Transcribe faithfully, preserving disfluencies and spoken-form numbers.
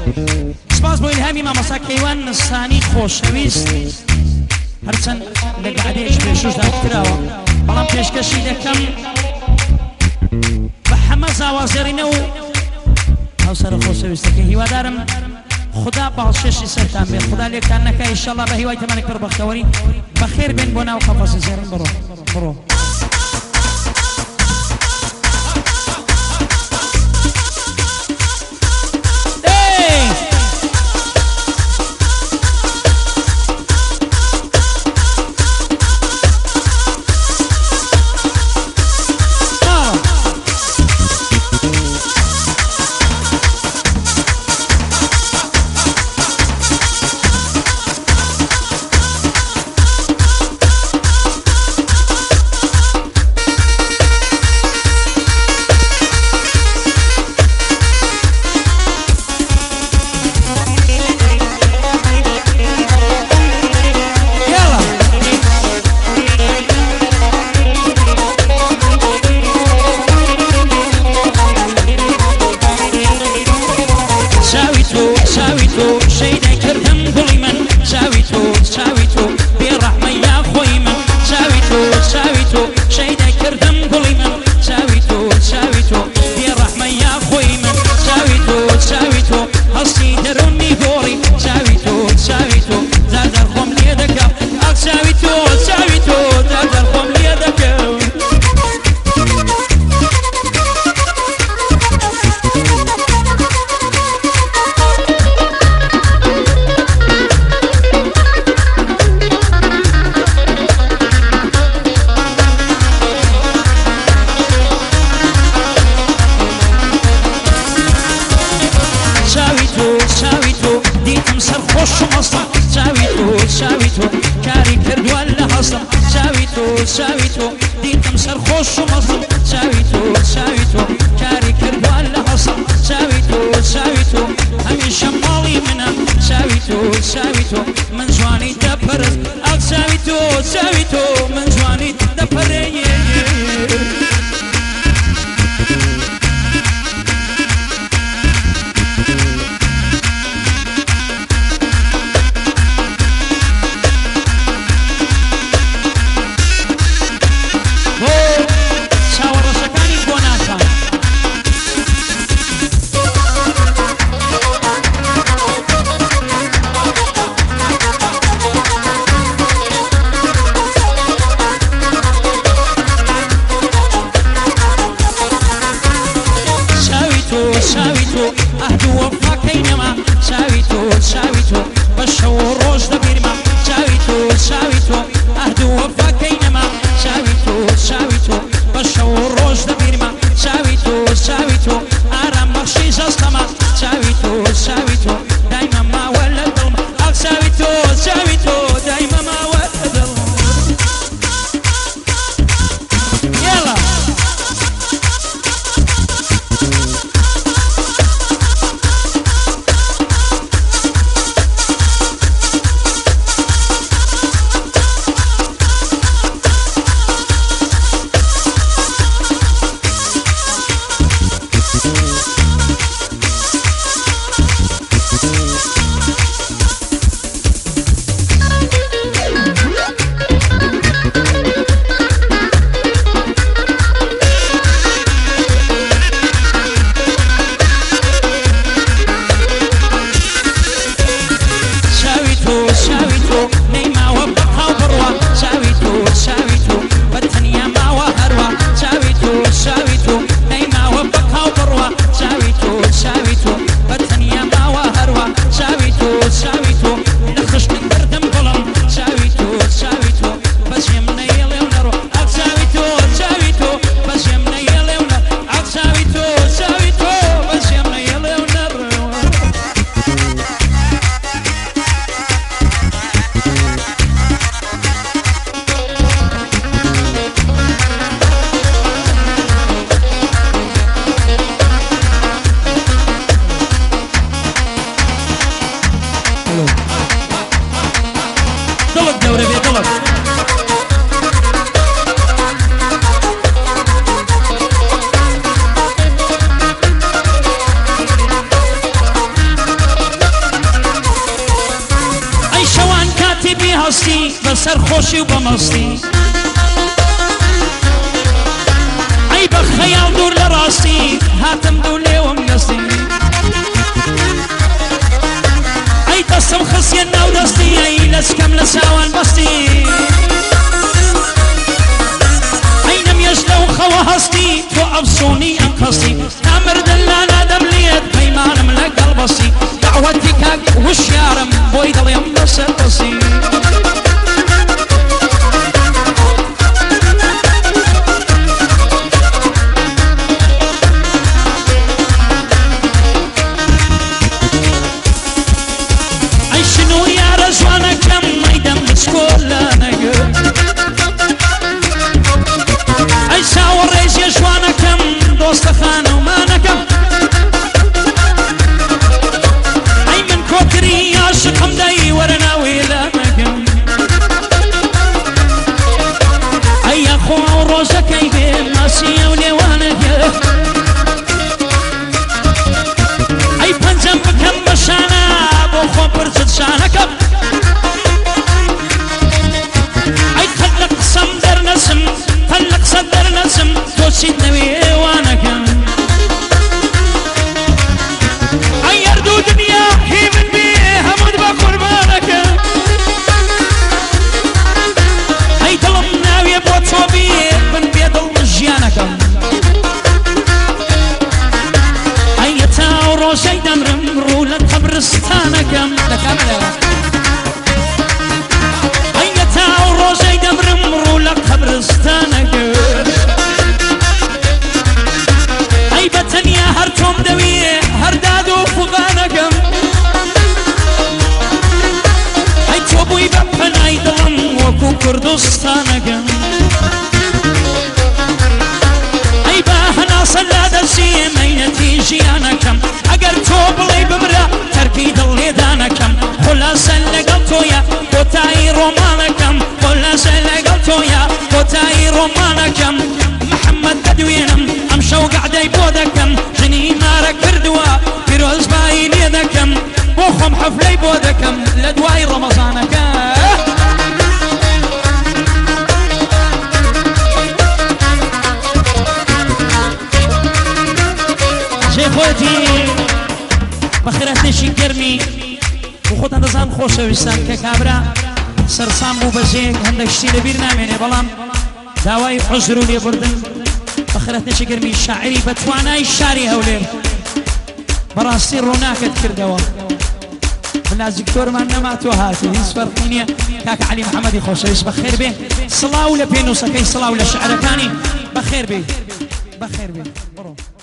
سپاس بۆ ئیلهامی مامۆستا کەیوان نسانی خۆشەویست هەرچەند لە گەعدەیەش پێشوشدا کراوە بەڵام پێشکەشی دەکەم بە هەمە زاوازێڕینە و هاوسەرە خۆشەویستەکە هیوادارم خدا باڵشێشی سەرتان بێت خدا لێکتان نەکای ئینشەڵڵا بە هیوای تەمەنێک پڕ بەختەوەری بەخێر بێن بۆ ناو قەفەسی زێڕین بڕۆ بڕۆ راستی بسر خوشی و بمستی ای بخیال دور لراستی هاتم دولی و مگستی ای دستم خسی ناو دستی ای لسکم لساوان بستی ای نمیش لو خوا هستی تو افسونی انقصی تامر دلانا دملیت پیمانم لقلبستی دعوتي كاك وشيارم بوي ضل يم بسرسي اي شنو يا رجوانا كم ميدم بسكولا نقول اي ساور ريش يا جوانا كم دوست خانه وما نكم فكري يا شقم داي ورنا ويلا مقام اي اخو روزك اي ماسية وليوانك اي بنجم بكم بشانا بوخو برزد شانك اي خلق صمدر نسم خلق صدر نسم توسيد نوي وانك اي يردو دنيا هي من قربانك هاي دلم ناوي بوتوبي من بيدل مجيانك هاي تاو روشي دمرم رولة قبرستانك هاي تاو روشي دمرم رولة قبرستانك هاي بتنيا هرتم دوي هردادو فغانك بوي بپنای دلم وکو کردستانك ای باهنا سلاد سیمینتی جیانکم اگر تو بلی بمرا ترکی دلی دانکم خلاص لگل تویا کوتای رومانکم خلاص لگل تویا کوتای رومانکم محمد بدوینم ام شو قعدی بودکم جنی نارا کردوا پیروز باین یدکم بوخم حفلي بودكم لدواي رمضانك شي خوتي بخيراتي شي كرمي وخوت اندزان خوش ويستان ككابرا سرسام بو بزيك هندك شتي لبير ناميني بلام داواي حزرو لي بردن بخيراتي شي كرمي شاعري بتواناي الشاري هولير براستي روناك كردوا الناس دكتور ما نماتو هاتي هيس فرقينيا كاك علي محمد خوش بخير به صلاة ولا بينو سكي صلاة ولا شعر كاني بخير به بخير به برو